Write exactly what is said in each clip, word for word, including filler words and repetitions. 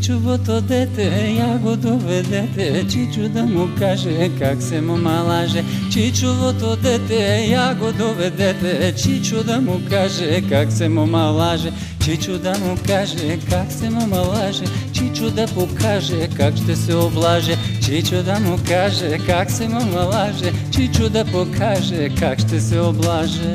Чичовото дете, я го доведете, Чичо да му каже как се мома лаже. Чичовото дете, я го доведете, Чичо да му каже как се мома лаже. Чичо да му каже как се мома лаже, Чичо да покаже как ще се облаже. Чичо да му каже как се мома лаже, Чичо да покаже как ще се облаже.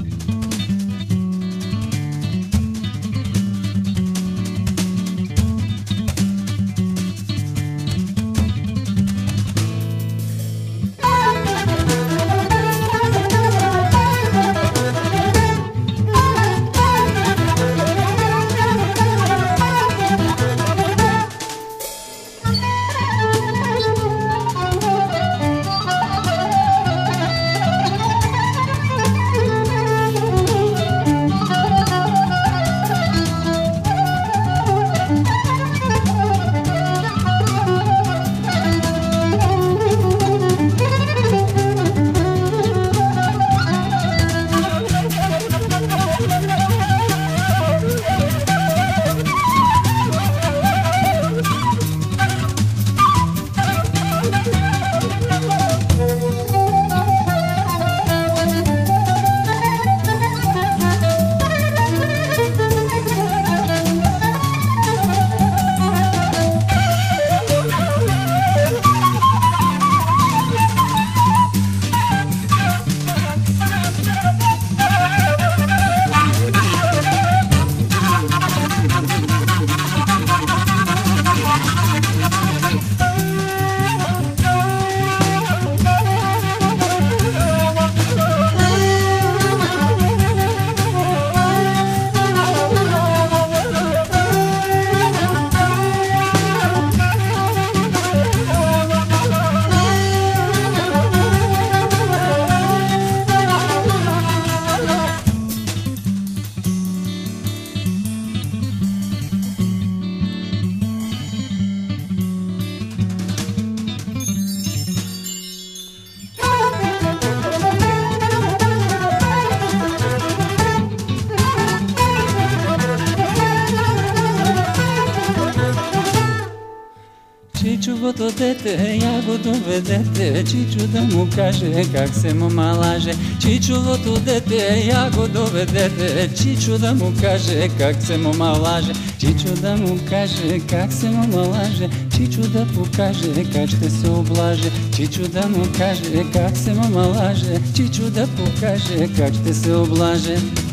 Чичовото дете, я го доведете, Чичо да му каже как се мома лаже. Чичовото дете, я го доведете, Чичо да му каже как се мома лаже. Чичо да му каже как се мома лаже, Чичо да покаже как ще се облаже. Чичо да му каже как се мома лаже, Чичо да покаже как ще се облаже.